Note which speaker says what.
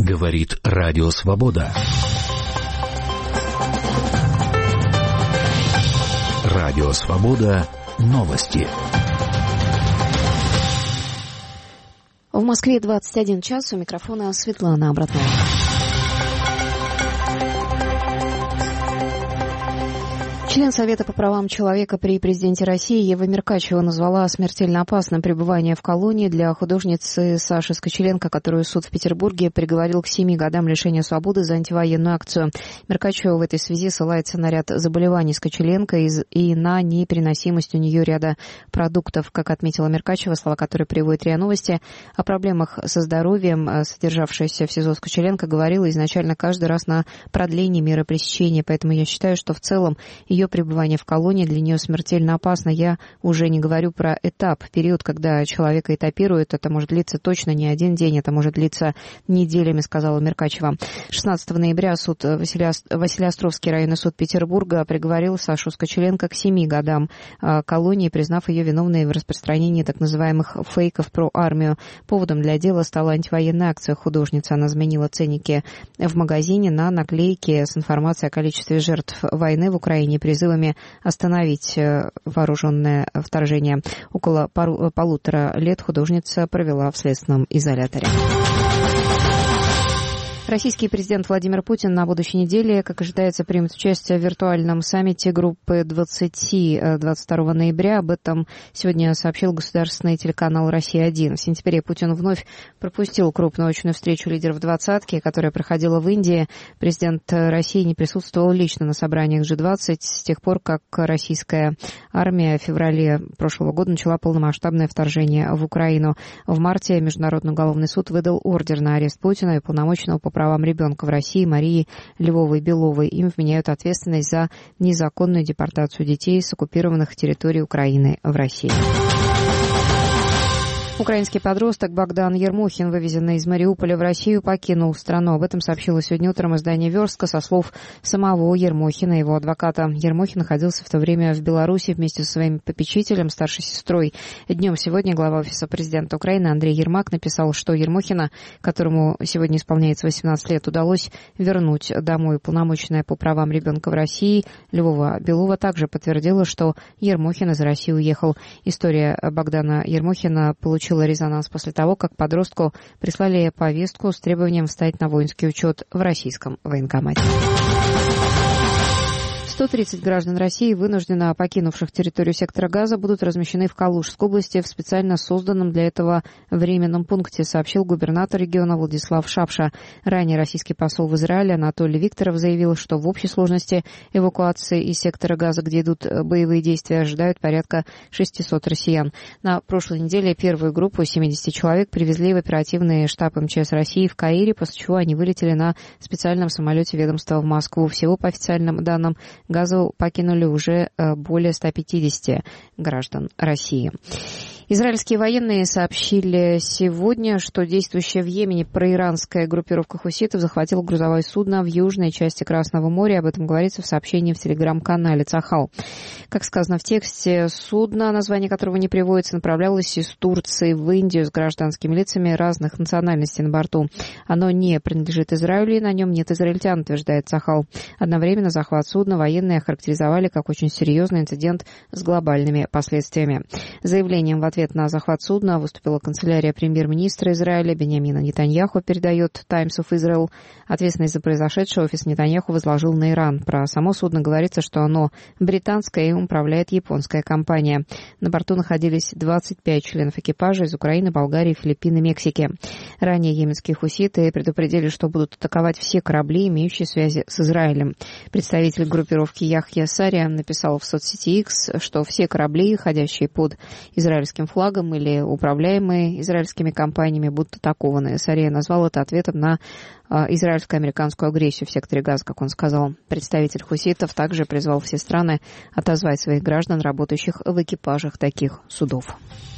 Speaker 1: Говорит Радио Свобода. Радио Свобода. Новости.
Speaker 2: В Москве 21 час. У микрофона Светлана Обратная. Член Совета по правам человека при президенте России Ева Меркачева назвала смертельно опасным пребывание в колонии для художницы Саши Скочеленко, которую суд в Петербурге приговорил к 7 годам лишения свободы за антивоенную акцию. Меркачева в этой связи ссылается на ряд заболеваний Скочеленко и на непереносимость у нее ряда продуктов. Как отметила Меркачева, слова которой приводят РИА Новости, о проблемах со здоровьем, содержавшаяся в СИЗО Скочеленко, говорила изначально каждый раз на продлении меры пресечения. Поэтому я считаю, что в целом ее пребывание в колонии для нее смертельно опасно. Я уже не говорю про период, когда человека этапируют. Это может длиться точно не один день, это может длиться неделями, сказала Меркачева. 16 ноября суд Василеостровский районный суд Петербурга приговорил Сашу Скочеленко к 7 годам колонии, признав ее виновной в распространении так называемых фейков про армию. Поводом для дела стала антивоенная акция художницы. Она заменила ценники в магазине на наклейки с информацией о количестве жертв войны в Украине, призывами остановить вооруженное вторжение. Около полутора лет художница провела в следственном изоляторе. Российский президент Владимир Путин на будущей неделе, как ожидается, примет участие в виртуальном саммите группы 20 22 ноября. Об этом сегодня сообщил государственный телеканал «Россия-1». В сентябре Путин вновь пропустил крупную очную встречу лидеров «двадцатки», которая проходила в Индии. Президент России не присутствовал лично на собраниях G20 с тех пор, как российская армия в феврале прошлого года начала полномасштабное вторжение в Украину. В марте Международный уголовный суд выдал ордер на арест Путина и полномочного по правам ребенка в России Марии Львовой-Беловой. Им вменяют ответственность за незаконную депортацию детей с оккупированных территорий Украины в России. Украинский подросток Богдан Ермохин, вывезенный из Мариуполя в Россию, покинул страну. Об этом сообщило сегодня утром издание «Верстка» со слов самого Ермохина и его адвоката. Ермохин находился в то время в Беларуси вместе со своим попечителем, старшей сестрой. Днем сегодня глава Офиса президента Украины Андрей Ермак написал, что Ермохина, которому сегодня исполняется 18 лет, удалось вернуть домой. Уполномоченная по правам ребенка в России Львова-Белова также подтвердила, что Ермохин из России уехал. История Богдана Ермохина получила резонанс после того, как подростку прислали повестку с требованием встать на воинский учет в российском военкомате. 130 граждан России, вынужденно покинувших территорию сектора Газа, будут размещены в Калужской области в специально созданном для этого временном пункте, сообщил губернатор региона Владислав Шапша. Ранее российский посол в Израиле Анатолий Викторов заявил, что в общей сложности эвакуации из сектора Газа, где идут боевые действия, ожидают порядка 600 россиян. На прошлой неделе первую группу 70 человек привезли в оперативный штаб МЧС России в Каире, после чего они вылетели на специальном самолете ведомства в Москву. Всего, по официальным данным, Газу покинули уже более 150 граждан России. Израильские военные сообщили сегодня, что действующая в Йемене проиранская группировка хуситов захватила грузовое судно в южной части Красного моря. Об этом говорится в сообщении в телеграм-канале Цахал. Как сказано в тексте, судно, название которого не приводится, направлялось из Турции в Индию с гражданскими лицами разных национальностей на борту. Оно не принадлежит Израилю, и на нем нет израильтян, утверждает Цахал. Одновременно захват судна военные охарактеризовали как очень серьезный инцидент с глобальными последствиями. Заявлением в ответ на захват судна выступила канцелярия премьер-министра Израиля Биньямина Нетаньяху, передает Times of Israel. Ответственность за произошедшее офис Нетаньяху возложил на Иран. Про само судно говорится, что оно британское и управляет японская компания. На борту находились 25 членов экипажа из Украины, Болгарии, Филиппин и Мексики. Ранее йеменские хуситы предупредили, что будут атаковать все корабли, имеющие связи с Израилем. Представитель группировки Яхья Сария написал в соцсети X, что все корабли, ходящие под израильским флагом или управляемые израильскими компаниями, будут атакованы. Сария назвал это ответом на израильско-американскую агрессию в секторе Газа, как он сказал. Представитель хуситов также призвал все страны отозвать своих граждан, работающих в экипажах таких судов.